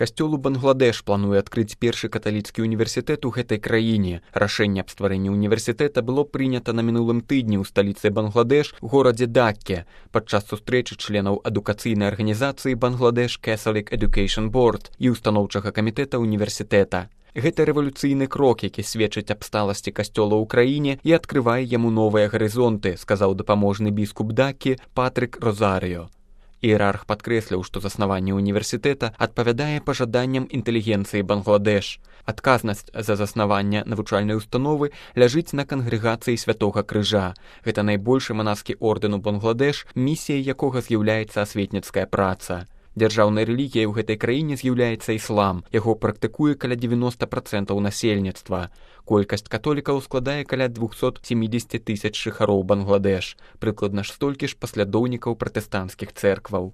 Касцёл у Бангладеш плануе адкрыць першы каталіцкі універсітэт у гэтай краіне. Рашэнне аб стварэнні універсітэта было прынята на мінулым тыдні ў сталіцы Бангладеш, горадзе Дакке, падчас сустрэчы членаў адукацыйнай арганізацыі Бангладеш Catholic Education Board і устаноўчага камітэта універсітэта. Гэта рэвалюцыйны крок, які сведчыць аб сталасці касцёла ў краіне і адкрывае яму новыя гарызонты, сказаў дапаможны біскуп Даккі Патрык Розарыё. Іерарх падкрэсліў, што заснаванне універсітэта адпавядае пажаданням інтэлігенцыі Бангладеш. Адказнасць за заснаванне навучальнай установы ляжыць на кангрэгацыі Святога Крыжа. Гэта найбольшы манаскі ордэн у Бангладеш, місіяй якога з'яўляецца асветніцкая праца. Дзяржаўнай рэлігіяй у гэтай краіне з'яўляецца іслам. Яго практыкуе каля 90% насельніцтва. Колькасць католікаў складае каля 270 000 жыхароў Бангладеш, прыкладна ж столькі ж паслядоўнікаў пратэстанцкіх цэркваў.